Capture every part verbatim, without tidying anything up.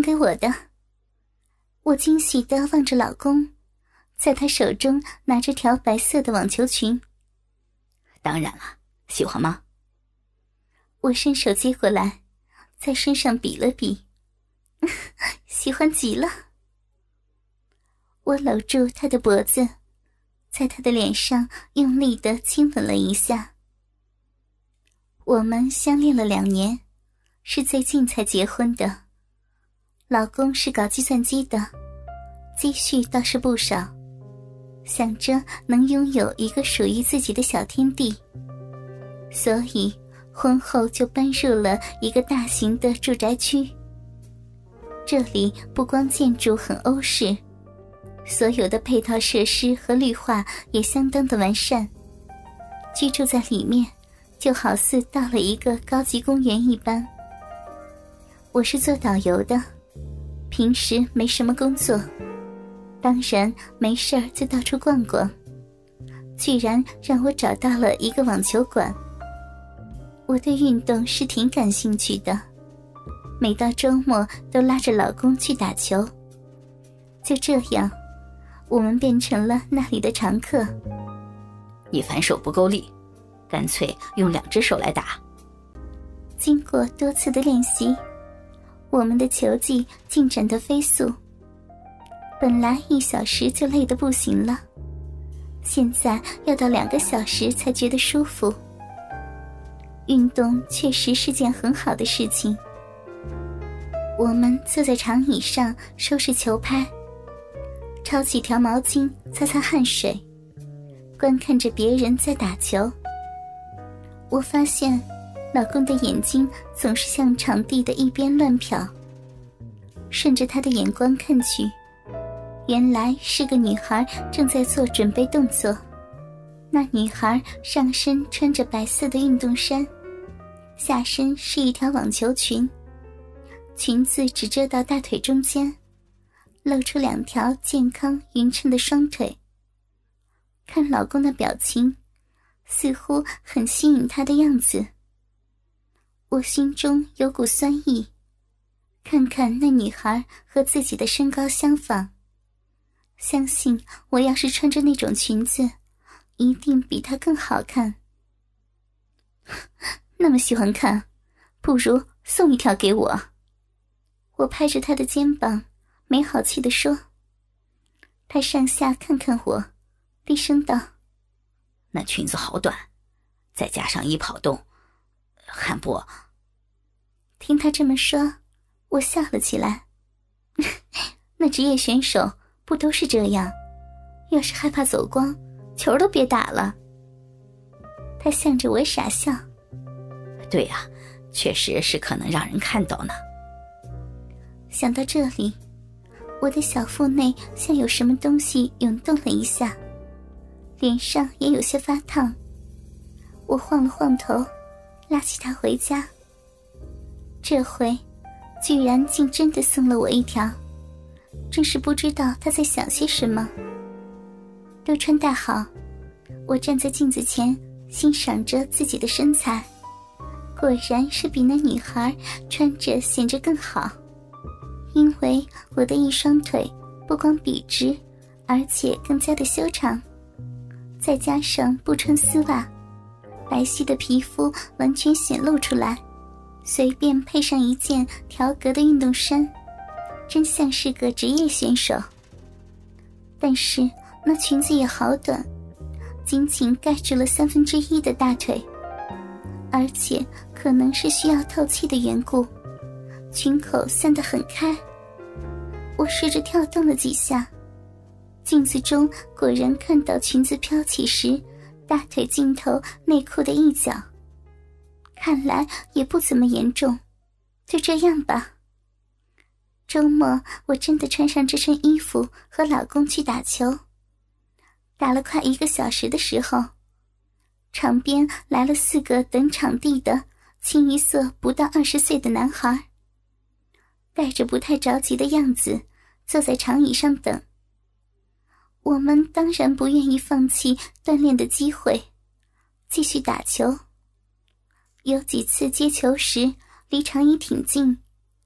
给我的。我惊喜地望着老公，在他手中拿着条白色的网球裙。 当然了，喜欢吗？ 我伸手接过来，在身上比了比，喜欢极了。我搂住他的脖子，在他的脸上用力地亲吻了一下。我们相恋了两年，是最近才结婚的。老公是搞计算机的，积蓄倒是不少，想着能拥有一个属于自己的小天地，所以婚后就搬入了一个大型的住宅区。这里不光建筑很欧式，所有的配套设施和绿化也相当的完善，居住在里面就好似到了一个高级公园一般。我是做导游的，平时没什么工作，当然没事儿就到处逛逛，居然让我找到了一个网球馆。我对运动是挺感兴趣的，每到周末都拉着老公去打球。就这样，我们变成了那里的常客。 你反手不够力，干脆用两只手来打。 经过多次的练习，我们的球技进展得飞速。本来一小时就累得不行了，现在要到两个小时才觉得舒服。运动确实是件很好的事情。我们坐在长椅上收拾球拍，抄起条毛巾擦擦汗水，观看着别人在打球。我发现老公的眼睛总是向场地的一边乱瞟，顺着他的眼光看去，原来是个女孩正在做准备动作。那女孩上身穿着白色的运动衫，下身是一条网球裙，裙子只遮到大腿中间，露出两条健康匀称的双腿。看老公的表情，似乎很吸引他的样子。我心中有股酸意，看看那女孩和自己的身高相仿，相信我要是穿着那种裙子，一定比她更好看。那么喜欢看，不如送一条给我。我拍着她的肩膀，没好气地说。她上下看看我，低声道： 那裙子好短，再加上一跑动，汉波。 听她这么说，我笑了起来。那职业选手不都是这样？要是害怕走光，球都别打了。她向着我傻笑。 对呀、啊，确实是可能让人看到呢。 想到这里，我的小腹内像有什么东西涌动了一下，脸上也有些发烫。我晃了晃头，拉起他回家。这回居然竟真的送了我一条，真是不知道他在想些什么。都穿戴好，我站在镜子前欣赏着自己的身材，果然是比那女孩穿着显着更好。因为我的一双腿不光笔直，而且更加的修长，再加上不穿丝袜，白皙的皮肤完全显露出来，随便配上一件条格的运动衫，真像是个职业选手。但是那裙子也好短，仅仅盖住了三分之一的大腿，而且可能是需要透气的缘故，裙口散得很开。我试着跳动了几下，镜子中果然看到裙子飘起时大腿尽头内裤的一角，看来也不怎么严重，就这样吧。周末我真的穿上这身衣服和老公去打球，打了快一个小时的时候，场边来了四个等场地的清一色不到二十岁的男孩，带着不太着急的样子坐在长椅上等。我们当然不愿意放弃锻炼的机会，继续打球。有几次接球时离场椅挺近，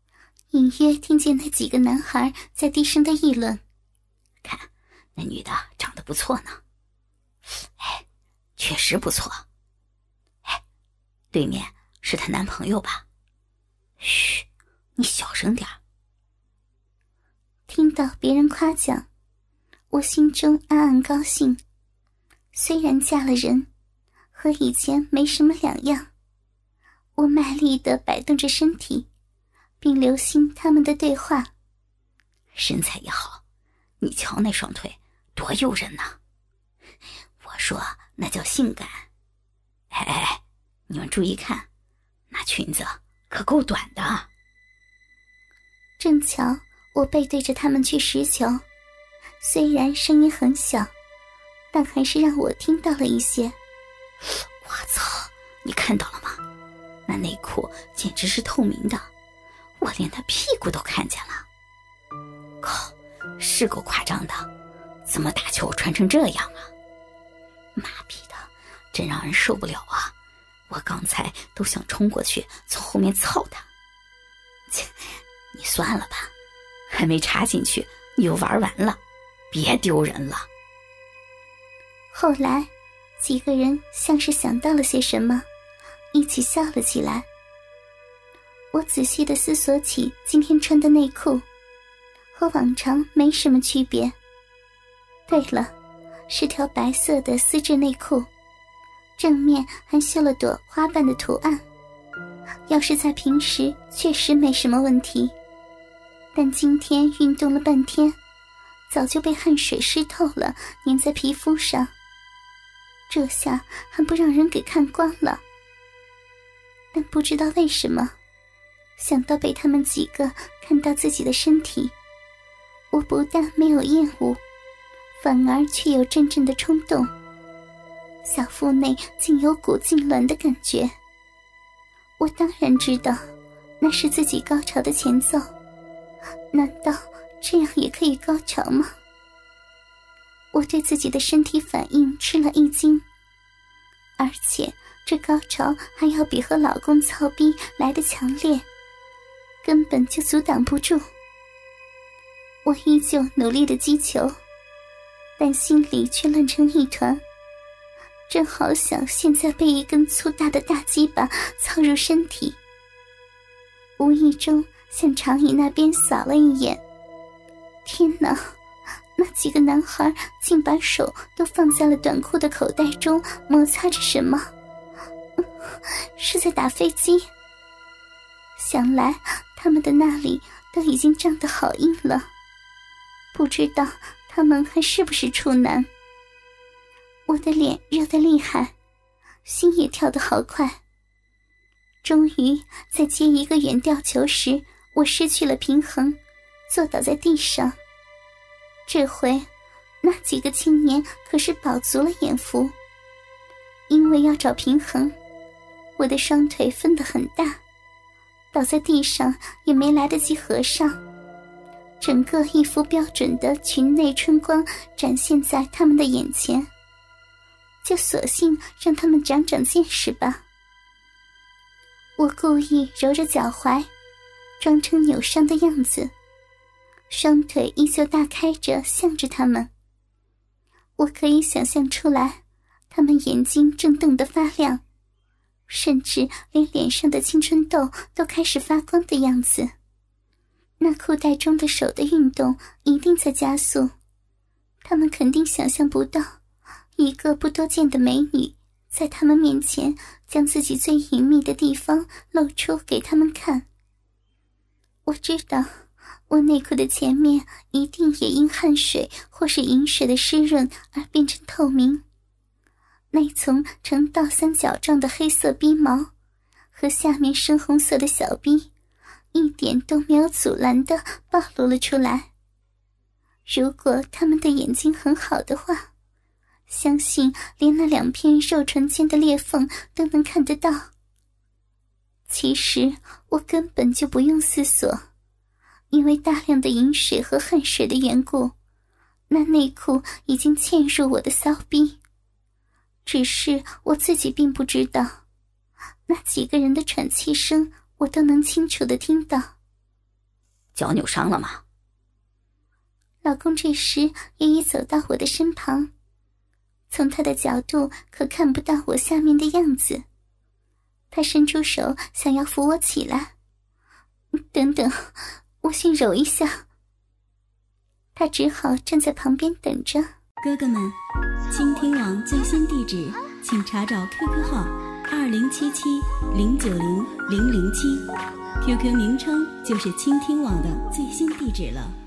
隐约听见那几个男孩在低声的议论： 看，那女的长得不错呢。哎，确实不错。哎，对面是她男朋友吧？嘘，你小声点。 听到别人夸奖，我心中暗暗高兴。虽然嫁了人，和以前没什么两样。我卖力地摆动着身体，并留心他们的对话。 身材也好，你瞧那双腿多诱人呐！我说那叫性感。哎哎，你们注意看，那裙子可够短的。 正巧我背对着他们去拾球，虽然声音很小，但还是让我听到了一些。 我操，你看到了吗？那内裤简直是透明的，我连他屁股都看见了。靠，是够夸张的，怎么打球穿成这样啊？妈逼的，真让人受不了啊！我刚才都想冲过去从后面操他。切，你算了吧，还没插进去你就玩完了，别丢人了。 后来几个人像是想到了些什么，一起笑了起来。我仔细地思索起今天穿的内裤，和往常没什么区别。对了，是条白色的丝质内裤，正面还绣了朵花瓣的图案。要是在平时确实没什么问题，但今天运动了半天，早就被汗水湿透了，粘在皮肤上。这下还不让人给看光了。但不知道为什么，想到被他们几个看到自己的身体，我不但没有厌恶，反而却有阵阵的冲动，小腹内竟有股痉挛的感觉。我当然知道那是自己高潮的前奏，难道这样也可以高潮吗？我对自己的身体反应吃了一惊，而且这高潮还要比和老公操逼来得强烈，根本就阻挡不住。我依旧努力的击球，但心里却乱成一团，真好想现在被一根粗大的大鸡巴操入身体。无意中向长椅那边扫了一眼，天哪，那几个男孩竟把手都放在了短裤的口袋中，摩擦着什么，是在打飞机。想来他们的那里都已经胀得好硬了，不知道他们还是不是处男。我的脸热得厉害，心也跳得好快。终于在接一个远吊球时，我失去了平衡，坐倒在地上。这回那几个青年可是饱足了眼福，因为要找平衡，我的双腿分得很大，倒在地上也没来得及合上，整个一副标准的裙内春光展现在他们的眼前，就索性让他们长长见识吧。我故意揉着脚踝，装成扭伤的样子，双腿依旧大开着向着他们。我可以想象出来，他们眼睛正瞪得发亮，甚至连脸上的青春痘都开始发光的样子。那裤袋中的手的运动一定在加速，他们肯定想象不到一个不多见的美女在他们面前将自己最隐秘的地方露出给他们看。我知道我内裤的前面一定也因汗水或是饮水的湿润而变成透明，那层呈倒三角状的黑色逼毛和下面深红色的小逼一点都没有阻拦地暴露了出来。如果他们的眼睛很好的话，相信连那两片肉唇间的裂缝都能看得到。其实我根本就不用思索，因为大量的饮水和汗水的缘故，那内裤已经嵌入我的骚逼。只是我自己并不知道，那几个人的喘气声我都能清楚地听到。 脚扭伤了吗？ 老公这时也已走到我的身旁，从他的角度可看不到我下面的样子。他伸出手想要扶我起来。等等，我先揉一下。他只好站在旁边等着。 哥哥们，倾听网最新地址请查找 Q Q 号二零七七零九零零零七 ，Q Q 名称就是倾听网的最新地址了。